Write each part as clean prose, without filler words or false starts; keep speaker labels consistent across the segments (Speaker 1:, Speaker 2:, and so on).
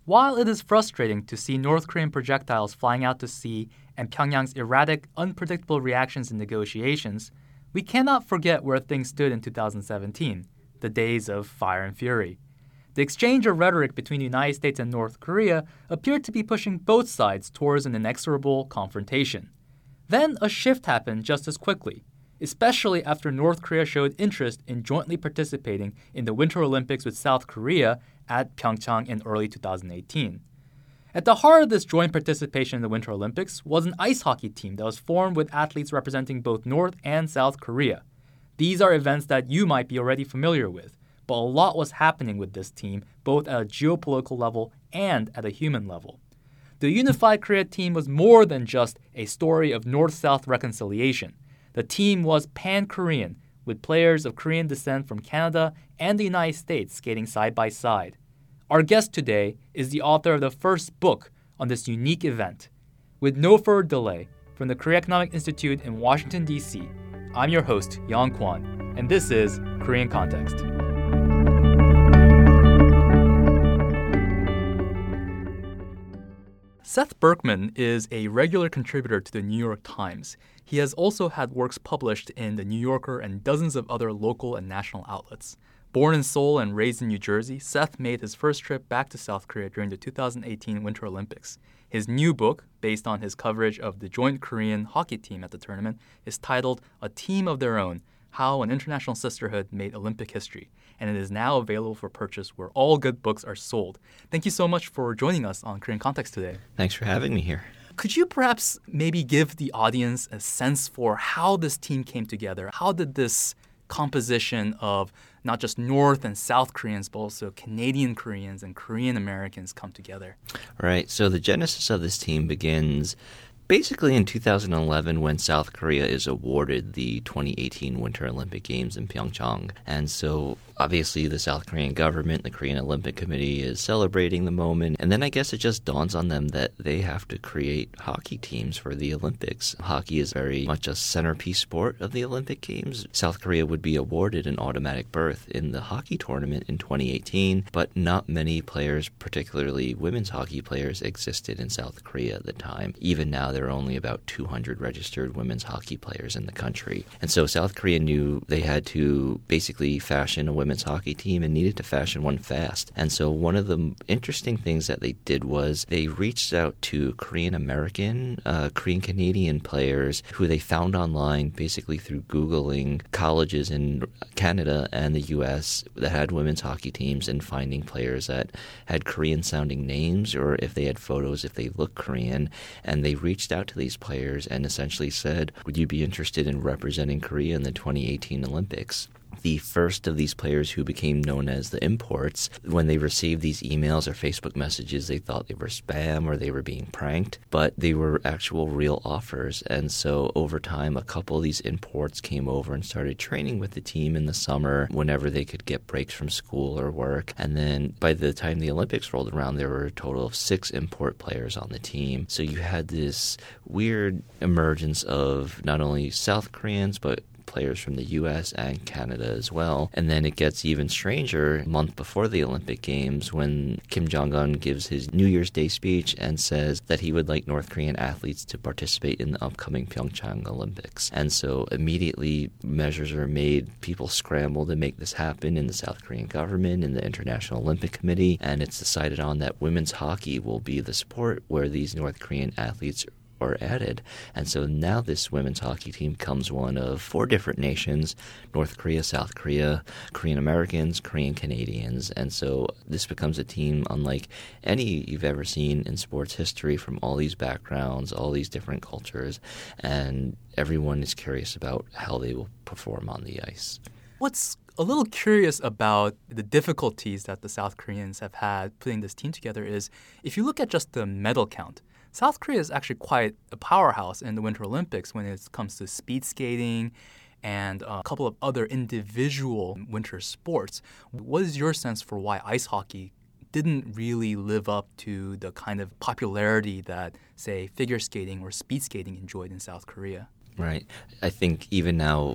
Speaker 1: While it is frustrating to see North Korean projectiles flying out to sea and Pyongyang's erratic, unpredictable reactions in negotiations, we cannot forget where things stood in 2017, the days of fire and fury. The exchange of rhetoric between the United States and North Korea appeared to be pushing both sides towards an inexorable confrontation. Then a shift happened just as quickly, especially after North Korea showed interest in jointly participating in the Winter Olympics with South Korea at Pyeongchang in early 2018. At the heart of this joint participation in the Winter Olympics was an ice hockey team that was formed with athletes representing both North and South Korea. These are events that you might be already familiar with, but a lot was happening with this team, both at a geopolitical level and at a human level. The Unified Korea team was more than just a story of North-South reconciliation. The team was pan-Korean, with players of Korean descent from Canada and the United States skating side by side. Our guest today is the author of the first book on this unique event. With no further delay, from the Korea Economic Institute in Washington, D.C., I'm your host, Yang Kwon, and this is Korean Context. Seth Berkman is a regular contributor to the New York Times. He has also had works published in The New Yorker and dozens of other local and national outlets. Born in Seoul and raised in New Jersey, Seth made his first trip back to South Korea during the 2018 Winter Olympics. His new book, based on his coverage of the joint Korean hockey team at the tournament, is titled A Team of Their Own: How an International Sisterhood Made Olympic History, and it is now available for purchase where all good books are sold. Thank you so much for joining us on Korean Context today.
Speaker 2: Thanks for having me here.
Speaker 1: Could you perhaps maybe give the audience a sense for how this team came together? How did this composition of not just North and South Koreans, but also Canadian Koreans and Korean Americans come together?
Speaker 2: Right. So the genesis of this team begins basically in 2011 when South Korea is awarded the 2018 Winter Olympic Games in Pyeongchang. And so obviously the South Korean government, the Korean Olympic Committee is celebrating the moment. And then I guess it just dawns on them that they have to create hockey teams for the Olympics. Hockey is very much a centerpiece sport of the Olympic Games. South Korea would be awarded an automatic berth in the hockey tournament in 2018, but not many players, particularly women's hockey players, existed in South Korea at the time. Even now, there are only about 200 registered women's hockey players in the country. And so South Korea knew they had to basically fashion a women's hockey team and needed to fashion one fast. And so one of the interesting things that they did was they reached out to Korean American, Korean Canadian players who they found online basically through Googling colleges in Canada and the U.S. that had women's hockey teams and finding players that had Korean-sounding names or if they had photos, if they looked Korean. And they reached out to these players and essentially said, would you be interested in representing Korea in the 2018 Olympics? The first of these players who became known as the imports, when they received these emails or Facebook messages, they thought they were spam or they were being pranked, but they were actual real offers. And so over time, a couple of these imports came over and started training with the team in the summer whenever they could get breaks from school or work. And then by the time the Olympics rolled around, there were a total of 6 import players on the team. So you had this weird emergence of not only South Koreans, but players from the U.S. and Canada as well. And then it gets even stranger a month before the Olympic Games when Kim Jong-un gives his New Year's Day speech and says that he would like North Korean athletes to participate in the upcoming Pyeongchang Olympics. And so immediately measures are made. People scramble to make this happen in the South Korean government, in the International Olympic Committee, and it's decided on that women's hockey will be the sport where these North Korean athletes are added. And so now this women's hockey team becomes one of 4 different nations: North Korea, South Korea, Korean Americans, Korean Canadians. And so this becomes a team unlike any you've ever seen in sports history, from all these backgrounds, all these different cultures, and everyone is curious about how they will perform on the ice.
Speaker 1: What's a little curious about the difficulties that the South Koreans have had putting this team together is if you look at just the medal count, South Korea is actually quite a powerhouse in the Winter Olympics when it comes to speed skating and a couple of other individual winter sports. What is your sense for why ice hockey didn't really live up to the kind of popularity that, say, figure skating or speed skating enjoyed in South Korea?
Speaker 2: Right. I think even now,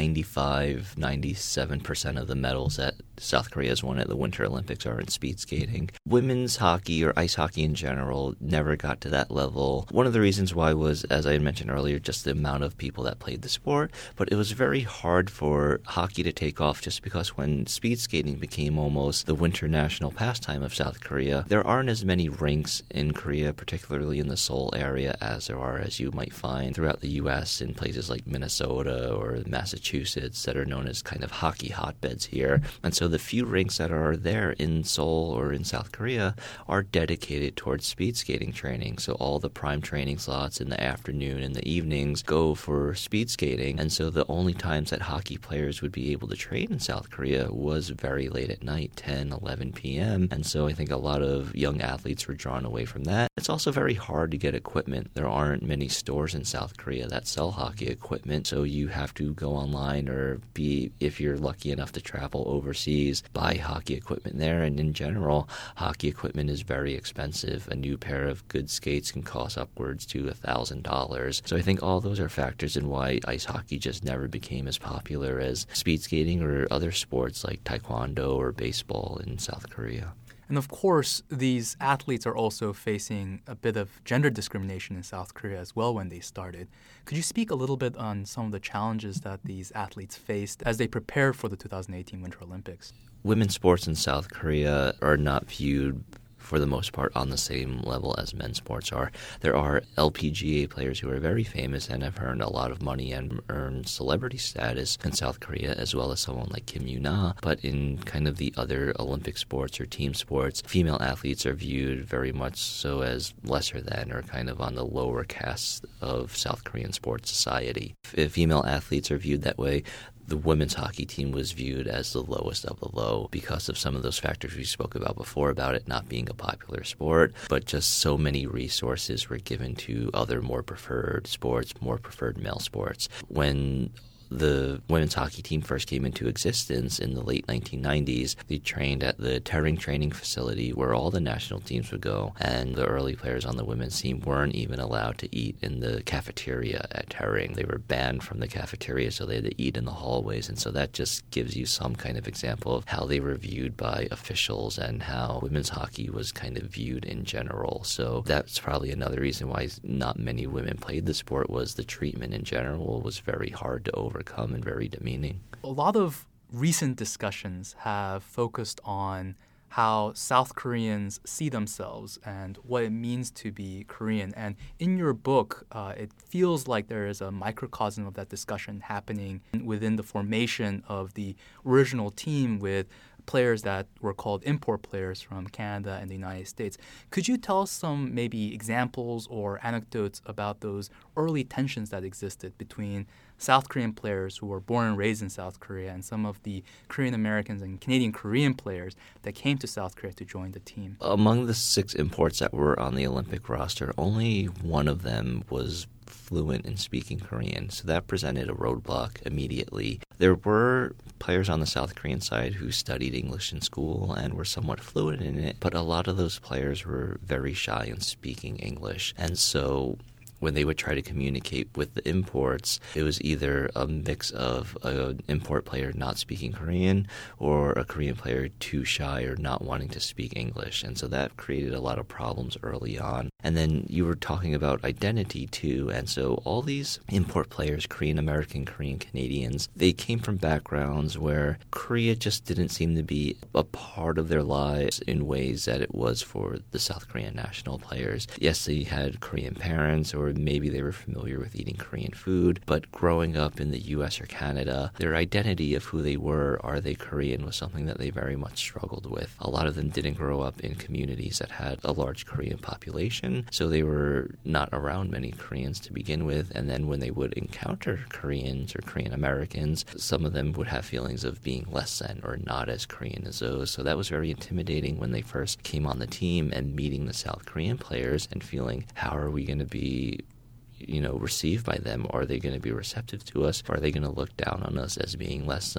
Speaker 2: 97% of the medals that South Korea has won at the Winter Olympics are in speed skating. Women's hockey or ice hockey in general never got to that level. One of the reasons why was, as I had mentioned earlier, just the amount of people that played the sport. But it was very hard for hockey to take off just because when speed skating became almost the winter national pastime of South Korea, there aren't as many rinks in Korea, particularly in the Seoul area, as there are, as you might find throughout the U.S. in places like Minnesota or Massachusetts that are known as kind of hockey hotbeds here. And so the few rinks that are there in Seoul or in South Korea are dedicated towards speed skating training. So all the prime training slots in the afternoon and the evenings go for speed skating. And so the only times that hockey players would be able to train in South Korea was very late at night, 10, 11 p.m. And so I think a lot of young athletes were drawn away from that. It's also very hard to get equipment. There aren't many stores in South Korea that sell hockey equipment, so you have to go online or if you're lucky enough to travel overseas, buy hockey equipment there. And in general, hockey equipment is very expensive. A new pair of good skates can cost upwards to $1,000. So I think all those are factors in why ice hockey just never became as popular as speed skating or other sports like taekwondo or baseball in South Korea.
Speaker 1: And of course, these athletes are also facing a bit of gender discrimination in South Korea as well when they started. Could you speak a little bit on some of the challenges that these athletes faced as they prepared for the 2018 Winter Olympics?
Speaker 2: Women's sports in South Korea are not viewed for the most part on the same level as men's sports are. There are LPGA players who are very famous and have earned a lot of money and earned celebrity status in South Korea, as well as someone like Kim Yoo-na. But in kind of the other Olympic sports or team sports, female athletes are viewed very much so as lesser than or kind of on the lower caste of South Korean sports society. If female athletes are viewed that way, the women's hockey team was viewed as the lowest of the low because of some of those factors we spoke about before about it not being a popular sport, but just so many resources were given to other more preferred sports, more preferred male sports. When the women's hockey team first came into existence in the late 1990s, they trained at the Taering training facility where all the national teams would go, and the early players on the women's team weren't even allowed to eat in the cafeteria at Taering. They were banned from the cafeteria, so they had to eat in the hallways, and so that just gives you some kind of example of how they were viewed by officials and how women's hockey was kind of viewed in general. So that's probably another reason why not many women played the sport, was the treatment in general was very hard to overcome and very demeaning.
Speaker 1: A lot of recent discussions have focused on how South Koreans see themselves and what it means to be Korean. And in your book, it feels like there is a microcosm of that discussion happening within the formation of the original team with players that were called import players from Canada and the United States. Could you tell us some maybe examples or anecdotes about those early tensions that existed between South Korean players who were born and raised in South Korea and some of the Korean Americans and Canadian Korean players that came to South Korea to join the team?
Speaker 2: Among the 6 imports that were on the Olympic roster, only one of them was fluent in speaking Korean, so that presented a roadblock immediately. There were players on the South Korean side who studied English in school and were somewhat fluent in it, but a lot of those players were very shy in speaking English, and so when they would try to communicate with the imports, it was either a mix of an import player not speaking Korean or a Korean player too shy or not wanting to speak English. And so that created a lot of problems early on. And then you were talking about identity too. And so all these import players, Korean American, Korean Canadians, they came from backgrounds where Korea just didn't seem to be a part of their lives in ways that it was for the South Korean national players. Yes, they had Korean parents, or maybe they were familiar with eating Korean food, but growing up in the U.S. or Canada, their identity of who they were, are they Korean, was something that they very much struggled with. A lot of them didn't grow up in communities that had a large Korean population, so they were not around many Koreans to begin with, and then when they would encounter Koreans or Korean Americans, some of them would have feelings of being less than or not as Korean as those. So that was very intimidating when they first came on the team and meeting the South Korean players and feeling, how are we going to be received by them? Are they going to be receptive to us? Or are they going to look down on us as being less than?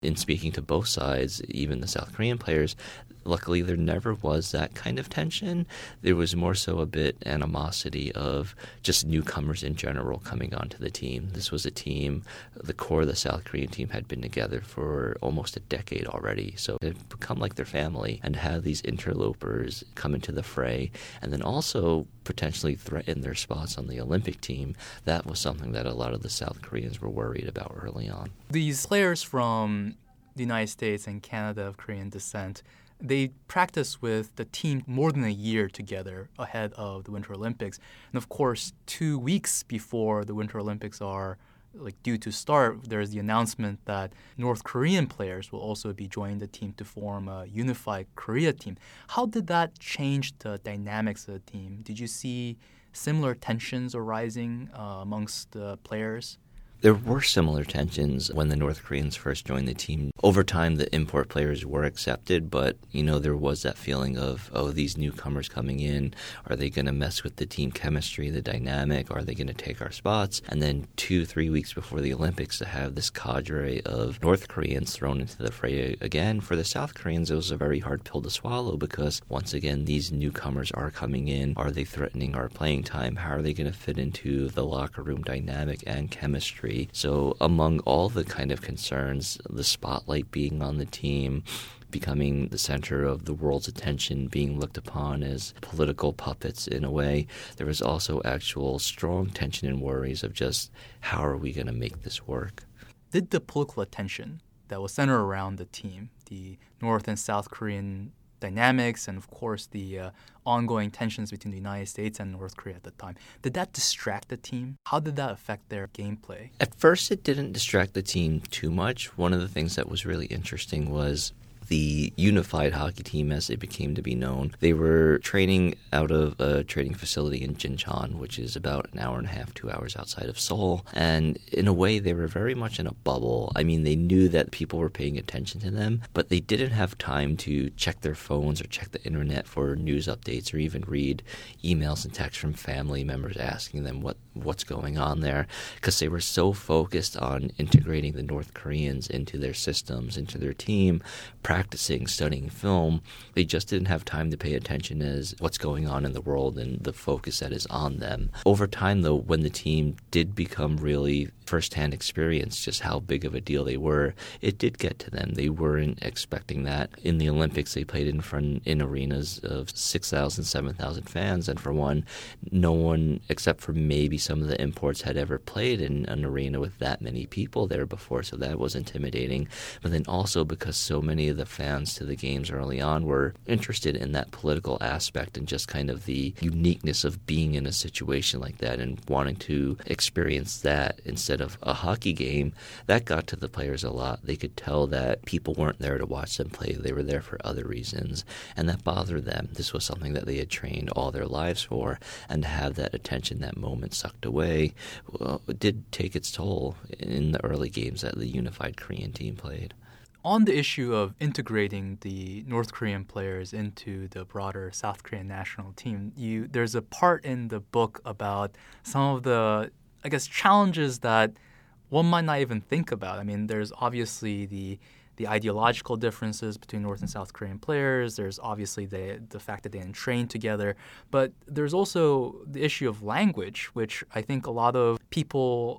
Speaker 2: in speaking to both sides, even the South Korean players, luckily there never was that kind of tension. There was more so a bit animosity of just newcomers in general coming onto the team. This was a team, the core of the South Korean team had been together for almost a decade already. So it had become like their family, and to have these interlopers come into the fray and then also potentially threaten their spots on the Olympic team, that was something that a lot of the South Koreans were worried about early on.
Speaker 1: These players from the United States and Canada of Korean descent, they practice with the team more than a year together ahead of the Winter Olympics. And of course, 2 weeks before the Winter Olympics are due to start, there's the announcement that North Korean players will also be joining the team to form a unified Korea team. How did that change the dynamics of the team? Did you see similar tensions arising amongst the players?
Speaker 2: There were similar tensions when the North Koreans first joined the team. Over time, the import players were accepted, but, there was that feeling of, these newcomers coming in, are they going to mess with the team chemistry, the dynamic? Are they going to take our spots? And then 2-3 weeks before the Olympics, to have this cadre of North Koreans thrown into the fray again, for the South Koreans, it was a very hard pill to swallow because, once again, these newcomers are coming in. Are they threatening our playing time? How are they going to fit into the locker room dynamic and chemistry? So among all the kind of concerns, the spotlight being on the team, becoming the center of the world's attention, being looked upon as political puppets in a way, there was also actual strong tension and worries of just how are we going to make this work?
Speaker 1: Did the political attention that was centered around the team, the North and South Korean dynamics, and of course the ongoing tensions between the United States and North Korea at the time, did that distract the team? How did that affect their gameplay?
Speaker 2: At first, it didn't distract the team too much. One of the things that was really interesting was the unified hockey team, as they became to be known. They were training out of a training facility in Jincheon, which is about an hour and a half, 2 hours outside of Seoul. And in a way, they were very much in a bubble. I mean, they knew that people were paying attention to them, but they didn't have time to check their phones or check the internet for news updates or even read emails and texts from family members asking them what's going on there, because they were so focused on integrating the North Koreans into their systems, into their team, practicing, studying film. They just didn't have time to pay attention as what's going on in the world and the focus that is on them. Over time, though, when the team did become really firsthand experience just how big of a deal they were, it did get to them. They weren't expecting that. In the Olympics, they played in arenas of 6,000, 7,000 fans, and for one, no one except for maybe some of the imports had ever played in an arena with that many people there before, so that was intimidating. But then also because so many of the fans to the games early on were interested in that political aspect and just kind of the uniqueness of being in a situation like that and wanting to experience that instead of a hockey game, that got to the players a lot. They could tell that people weren't there to watch them play. They were there for other reasons, and that bothered them. This was something that they had trained all their lives for, and to have that attention, that moment sucked away, it did take its toll in the early games that the unified Korean team played.
Speaker 1: On the issue of integrating the North Korean players into the broader South Korean national team, there's a part in the book about some of the, challenges that one might not even think about. I mean, there's obviously the ideological differences between North and South Korean players. There's obviously the fact that they didn't train together. But there's also the issue of language, which I think a lot of people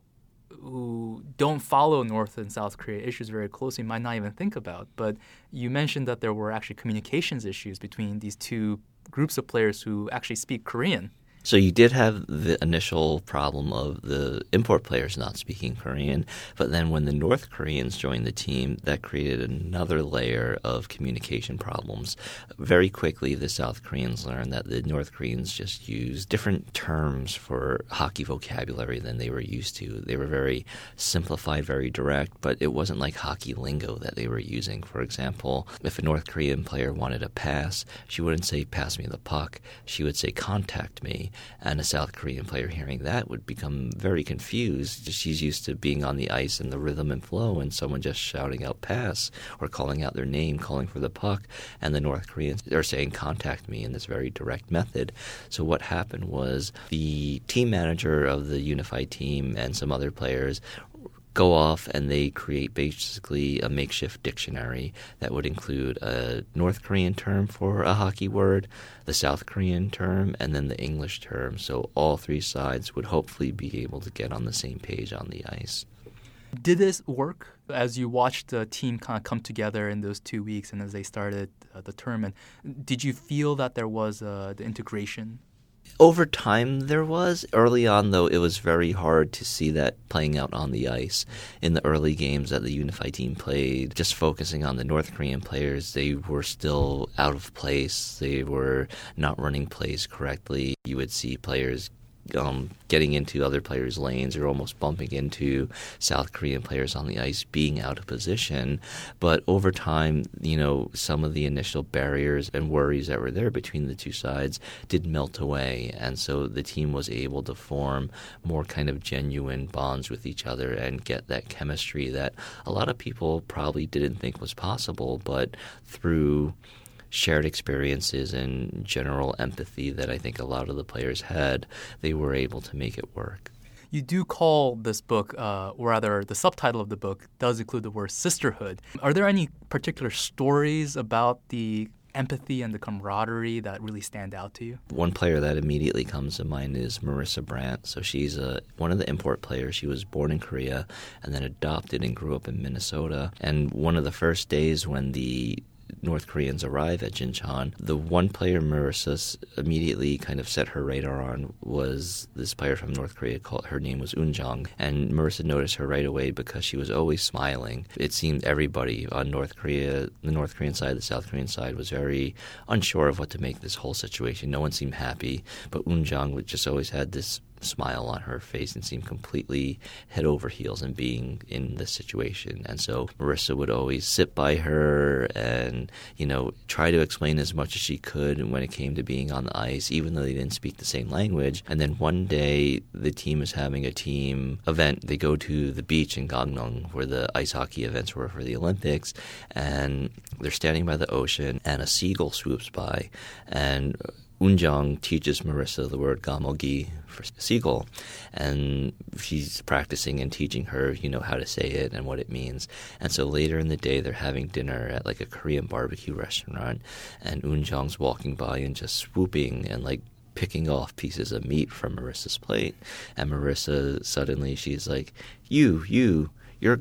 Speaker 1: who don't follow North and South Korea issues very closely might not even think about. But you mentioned that there were actually communications issues between these two groups of players who actually speak Korean.
Speaker 2: So you did have the initial problem of the import players not speaking Korean, but then when the North Koreans joined the team, that created another layer of communication problems. Very quickly, the South Koreans learned that the North Koreans just used different terms for hockey vocabulary than they were used to. They were very simplified, very direct, but it wasn't like hockey lingo that they were using. For example, if a North Korean player wanted a pass, she wouldn't say, "Pass me the puck." She would say, "Contact me." And a South Korean player hearing that would become very confused. She's used to being on the ice and the rhythm and flow, and someone just shouting out pass or calling out their name, calling for the puck, and the North Koreans are saying contact me in this very direct method. So what happened was the team manager of the unified team and some other players go off and they create basically a makeshift dictionary that would include a North Korean term for a hockey word, the South Korean term, and then the English term. So all three sides would hopefully be able to get on the same page on the ice.
Speaker 1: Did this work as you watched the team kind of come together in those 2 weeks and as they started the tournament? Did you feel that there was the integration?
Speaker 2: Over time, there was. Early on, though, it was very hard to see that playing out on the ice. In the early games that the unified team played, just focusing on the North Korean players, they were still out of place. They were not running plays correctly. You would see players getting into other players' lanes or almost bumping into South Korean players on the ice, being out of position. But over time, some of the initial barriers and worries that were there between the two sides did melt away. And so the team was able to form more kind of genuine bonds with each other and get that chemistry that a lot of people probably didn't think was possible, but through shared experiences and general empathy that I think a lot of the players had, they were able to make it work.
Speaker 1: You do call this book, or rather the subtitle of the book does include the word sisterhood. Are there any particular stories about the empathy and the camaraderie that really stand out to you?
Speaker 2: One player that immediately comes to mind is Marissa Brandt. So she's one of the import players. She was born in Korea and then adopted and grew up in Minnesota. And one of the first days when the North Koreans arrive at Jincheon, the one player Marissa immediately kind of set her radar on was this player from North Korea. Her name was Eun-jung, and Marissa noticed her right away because she was always smiling. It seemed everybody on the North Korean side, the South Korean side, was very unsure of what to make this whole situation. No one seemed happy, but Eun-jung just always had this smile on her face and seemed completely head over heels in being in this situation. And so Marissa would always sit by her and, try to explain as much as she could when it came to being on the ice, even though they didn't speak the same language. And then one day the team is having a team event. They go to the beach in Gangneung where the ice hockey events were for the Olympics, and they're standing by the ocean and a seagull swoops by, and Eun-jung teaches Marissa the word gamogi for seagull, and she's practicing and teaching her, how to say it and what it means. And so later in the day, they're having dinner at like a Korean barbecue restaurant, and Eun-jung's walking by and just swooping and picking off pieces of meat from Marissa's plate. And Marissa, suddenly, she's like, you're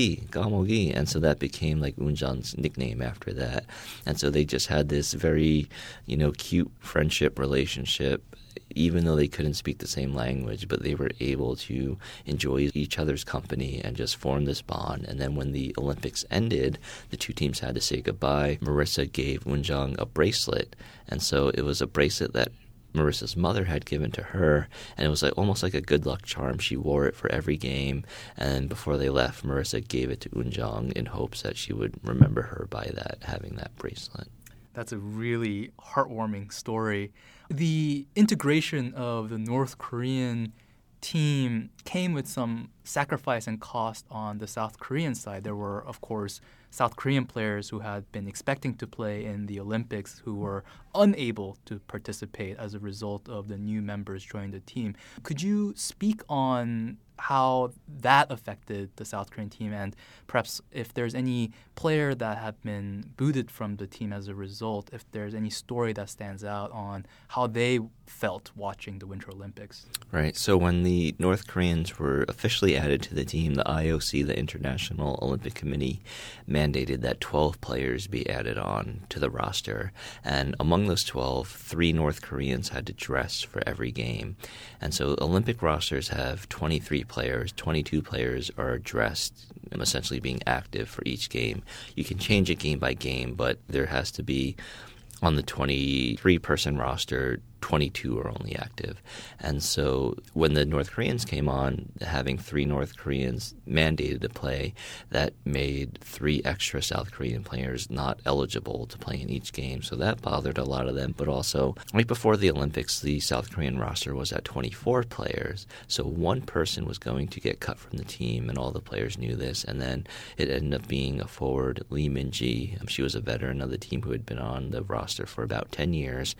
Speaker 2: Gamogi. And so that became Eun-jung's nickname after that. And so they just had this very, cute friendship relationship, even though they couldn't speak the same language, but they were able to enjoy each other's company and just form this bond. And then when the Olympics ended, the two teams had to say goodbye. Marissa gave Eun-jung a bracelet. And so it was a bracelet that Marissa's mother had given to her, and it was almost like a good luck charm. She wore it for every game, and before they left, Marissa gave it to Eun-jung in hopes that she would remember her by having that bracelet.
Speaker 1: That's a really heartwarming story. The integration of the North Korean team came with some sacrifice and cost on the South Korean side. There were, of course, South Korean players who had been expecting to play in the Olympics who were unable to participate as a result of the new members joining the team. Could you speak on how that affected the South Korean team, and perhaps if there's any player that had been booted from the team as a result, if there's any story that stands out on how they felt watching the Winter Olympics?
Speaker 2: Right. So when the North Koreans were officially added to the team, the IOC, the International Olympic Committee, mandated that 12 players be added on to the roster. And among those 12, 3 North Koreans had to dress for every game. And so Olympic rosters have 23 players. 22 players are dressed, essentially being active for each game. You can change it game by game, but there has to be, on the 23-person roster, 22 are only active. And so when the North Koreans came on, having 3 North Koreans mandated to play, that made 3 extra South Korean players not eligible to play in each game. So that bothered a lot of them. But also, right before the Olympics, the South Korean roster was at 24 players. So one person was going to get cut from the team, and all the players knew this. And then it ended up being a forward, Lee Min-ji. She was a veteran of the team who had been on the roster for about 10 years.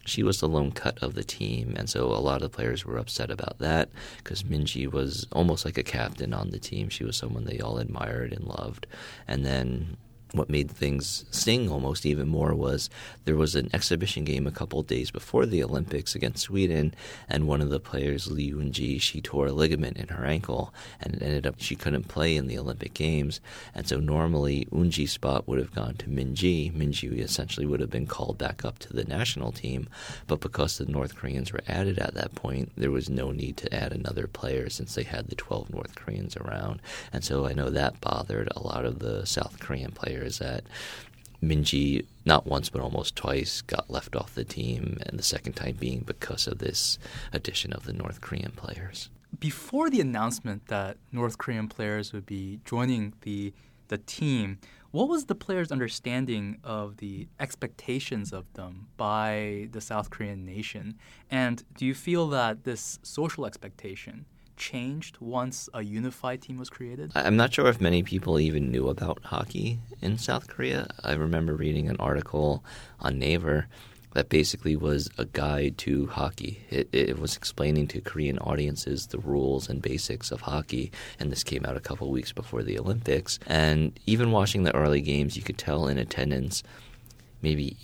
Speaker 2: she was the lone cut of the team, and so a lot of the players were upset about that because Minji was almost like a captain on the team. She was someone they all admired and loved. And then what made things sting almost even more was there was an exhibition game a couple of days before the Olympics against Sweden, and one of the players, Lee Eun-ji, she tore a ligament in her ankle, and it ended up she couldn't play in the Olympic Games. And so normally Eun-ji's spot would have gone to Min-ji. Min-ji essentially would have been called back up to the national team, but because the North Koreans were added at that point, there was no need to add another player since they had the 12 North Koreans around. And so I know that bothered a lot of the South Korean players, that Min-ji, not once but almost twice, got left off the team, and the second time being because of this addition of the North Korean players.
Speaker 1: Before the announcement that North Korean players would be joining the team, what was the players' understanding of the expectations of them by the South Korean nation? And do you feel that this social expectation changed once a unified team was created?
Speaker 2: I'm not sure if many people even knew about hockey in South Korea. I remember reading an article on Naver that basically was a guide to hockey. It was explaining to Korean audiences the rules and basics of hockey, and this came out a couple weeks before the Olympics. And even watching the early games, you could tell in attendance maybe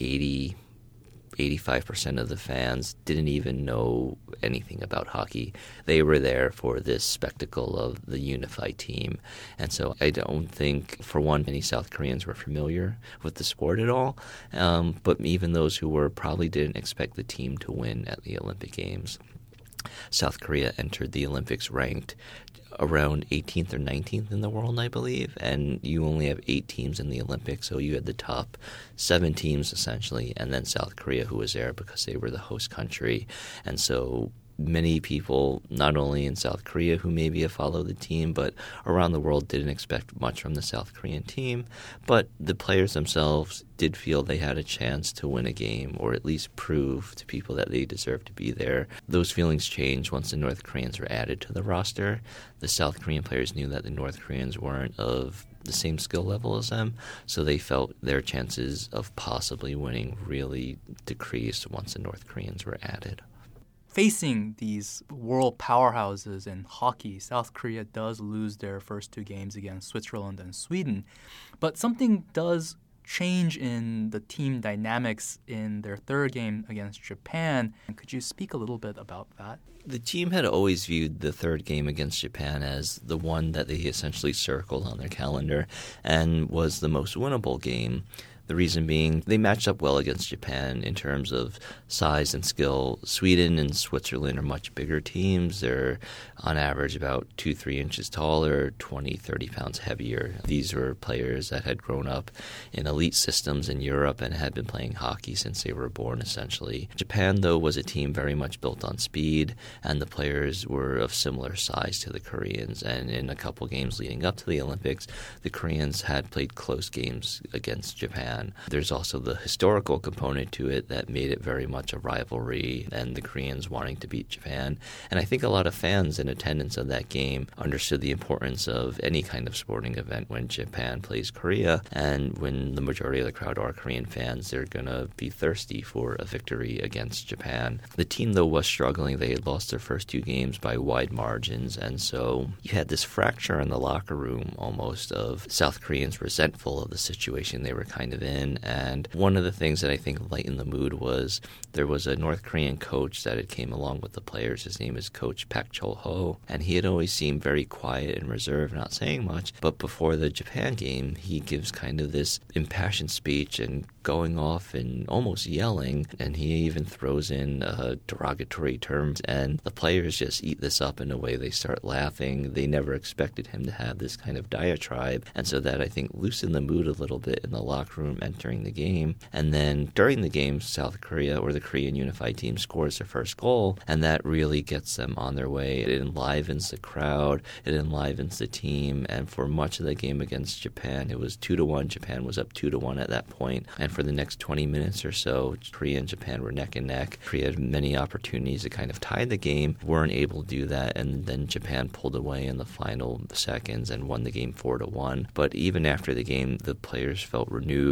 Speaker 2: 85% of the fans didn't even know anything about hockey. They were there for this spectacle of the unified team. And so I don't think, for one, many South Koreans were familiar with the sport at all. But even those who were probably didn't expect the team to win at the Olympic Games. South Korea entered the Olympics ranked around 18th or 19th in the world, I believe, and you only have 8 teams in the Olympics, so you had the top 7 teams essentially, and then South Korea, who was there because they were the host country. And so many people, not only in South Korea who maybe have followed the team, but around the world didn't expect much from the South Korean team. But the players themselves did feel they had a chance to win a game, or at least prove to people that they deserved to be there. Those feelings changed once the North Koreans were added to the roster. The South Korean players knew that the North Koreans weren't of the same skill level as them, so they felt their chances of possibly winning really decreased once the North Koreans were added.
Speaker 1: Facing these world powerhouses in hockey, South Korea does lose their first 2 games against Switzerland and Sweden. But something does change in the team dynamics in their 3rd game against Japan. Could you speak a little bit about that?
Speaker 2: The team had always viewed the 3rd game against Japan as the one that they essentially circled on their calendar and was the most winnable game. The reason being, they matched up well against Japan in terms of size and skill. Sweden and Switzerland are much bigger teams. They're on average about 2-3 inches taller, 20-30 pounds heavier. These were players that had grown up in elite systems in Europe and had been playing hockey since they were born, essentially. Japan, though, was a team very much built on speed, and the players were of similar size to the Koreans. And in a couple games leading up to the Olympics, the Koreans had played close games against Japan. There's also the historical component to it that made it very much a rivalry and the Koreans wanting to beat Japan. And I think a lot of fans in attendance of that game understood the importance of any kind of sporting event when Japan plays Korea. And when the majority of the crowd are Korean fans, they're going to be thirsty for a victory against Japan. The team, though, was struggling. They had lost their first 2 games by wide margins. And so you had this fracture in the locker room almost of South Koreans resentful of the situation they were kind of in. And one of the things that I think lightened the mood was there was a North Korean coach that had came along with the players. His name is Coach Pak Chol-ho, and he had always seemed very quiet and reserved, not saying much. But before the Japan game, he gives kind of this impassioned speech and going off and almost yelling, and he even throws in derogatory terms, and the players just eat this up in a way. They start laughing. They never expected him to have this kind of diatribe, and so that, I think, loosened the mood a little bit in the locker room entering the game. And then during the game, South Korea, or the Korean unified team, scores their first goal, and that really gets them on their way. It enlivens the crowd, it enlivens the team, and for much of the game against Japan, it was 2-1. Japan was up 2-1 at that point, and for the next 20 minutes or so, Korea and Japan were neck and neck. Korea had many opportunities to kind of tie the game, weren't able to do that, and then Japan pulled away in the final seconds and won the game 4-1. But even after the game, the players felt renewed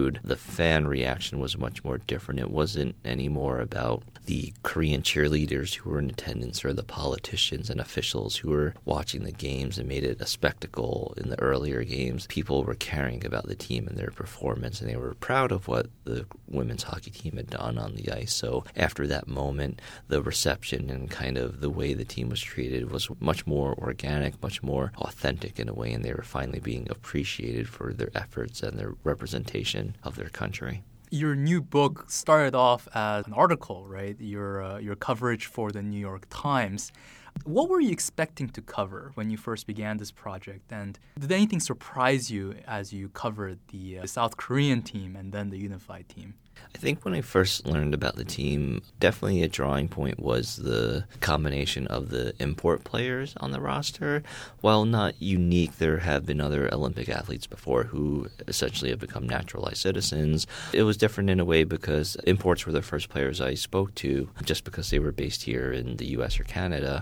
Speaker 2: mood. The fan reaction was much more different. It wasn't anymore about the Korean cheerleaders who were in attendance or the politicians and officials who were watching the games and made it a spectacle in the earlier games. People were caring about the team and their performance, and they were proud of what the women's hockey team had done on the ice. So after that moment, the reception and kind of the way the team was treated was much more organic, much more authentic in a way, and they were finally being appreciated for their efforts and their representation of their country.
Speaker 1: Your new book started off as an article, right? Your coverage for the New York Times. What were you expecting to cover when you first began this project? And did anything surprise you as you covered the South Korean team and then the unified team?
Speaker 2: I think when I first learned about the team, definitely a drawing point was the combination of the import players on the roster. While not unique, there have been other Olympic athletes before who essentially have become naturalized citizens. It was different in a way because imports were the first players I spoke to just because they were based here in the U.S. or Canada.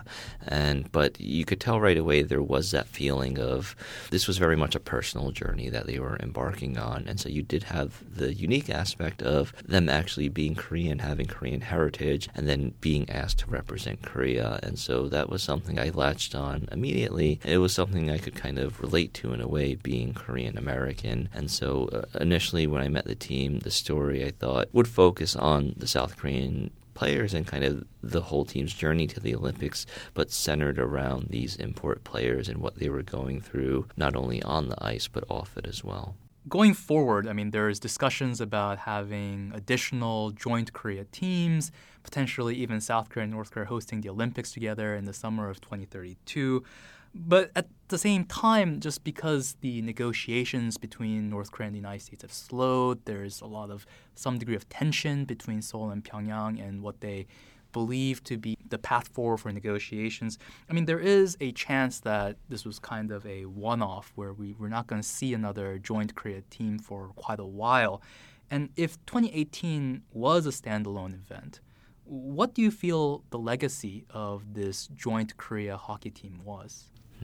Speaker 2: But you could tell right away there was that feeling of this was very much a personal journey that they were embarking on. And so you did have the unique aspect of them actually being Korean, having Korean heritage, and then being asked to represent Korea. And so that was something I latched on immediately. It was something I could kind of relate to in a way, being Korean American. And so initially when I met the team, the story I thought would focus on the South Korean players and kind of the whole team's journey to the Olympics, but centered around these import players and what they were going through, not only on the ice, but off it as well.
Speaker 1: Going forward, I mean, there's discussions about having additional joint Korea teams, potentially even South Korea and North Korea hosting the Olympics together in the summer of 2032. But at the same time, just because the negotiations between North Korea and the United States have slowed, there's some degree of tension between Seoul and Pyongyang and what they believe to be the path forward for negotiations. I mean, there is a chance that this was kind of a one-off where we're not going to see another joint Korea team for quite a while. And if 2018 was a standalone event, what do you feel the legacy of this joint Korea hockey team was?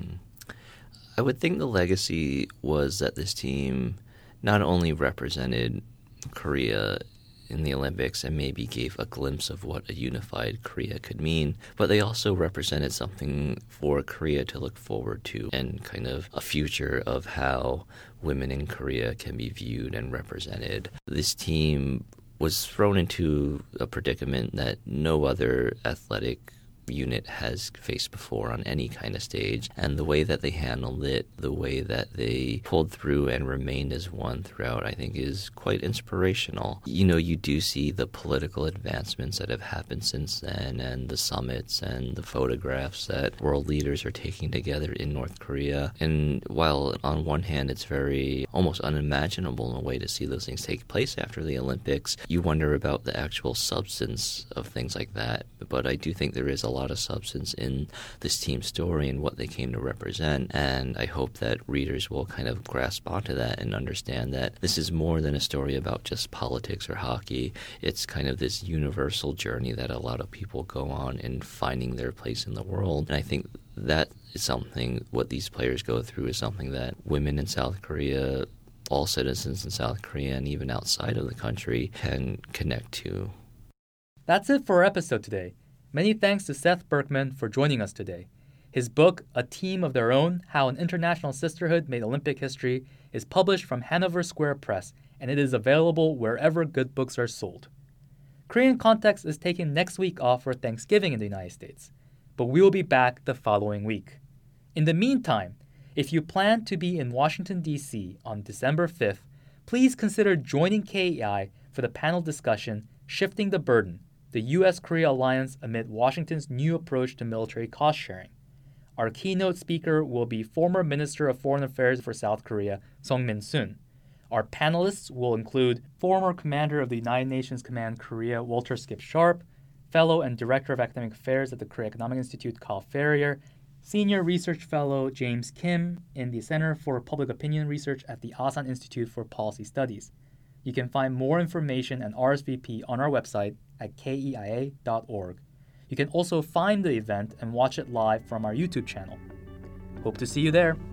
Speaker 2: I would think the legacy was that this team not only represented Korea in the Olympics and maybe gave a glimpse of what a unified Korea could mean, but they also represented something for Korea to look forward to and kind of a future of how women in Korea can be viewed and represented. This team was thrown into a predicament that no other athletic unit has faced before on any kind of stage, and the way that they handled it, the way that they pulled through and remained as one throughout, I think is quite inspirational. You know, you do see the political advancements that have happened since then, and the summits and the photographs that world leaders are taking together in North Korea. And while on one hand it's very almost unimaginable in a way to see those things take place after the Olympics, you wonder about the actual substance of things like that. But I do think there is a lot of substance in this team's story and what they came to represent, and I hope that readers will kind of grasp onto that and understand that this is more than a story about just politics or hockey. It's kind of this universal journey that a lot of people go on in finding their place in the world, and I think that is something, what these players go through is something that women in South Korea, all citizens in South Korea, and even outside of the country can connect to.
Speaker 1: That's it for our episode today. Many thanks to Seth Berkman for joining us today. His book, A Team of Their Own, How an International Sisterhood Made Olympic History, is published from Hanover Square Press, and it is available wherever good books are sold. Korean Context is taking next week off for Thanksgiving in the United States, but we will be back the following week. In the meantime, if you plan to be in Washington, D.C. on December 5th, please consider joining KEI for the panel discussion, Shifting the Burden, the U.S.-Korea alliance amid Washington's new approach to military cost-sharing. Our keynote speaker will be former Minister of Foreign Affairs for South Korea, Sung Min-soon. Our panelists will include former Commander of the United Nations Command Korea, Walter Skip Sharp, Fellow and Director of Academic Affairs at the Korea Economic Institute, Carl Ferrier, Senior Research Fellow James Kim in the Center for Public Opinion Research at the Asan Institute for Policy Studies. You can find more information and RSVP on our website at keia.org. You can also find the event and watch it live from our YouTube channel. Hope to see you there.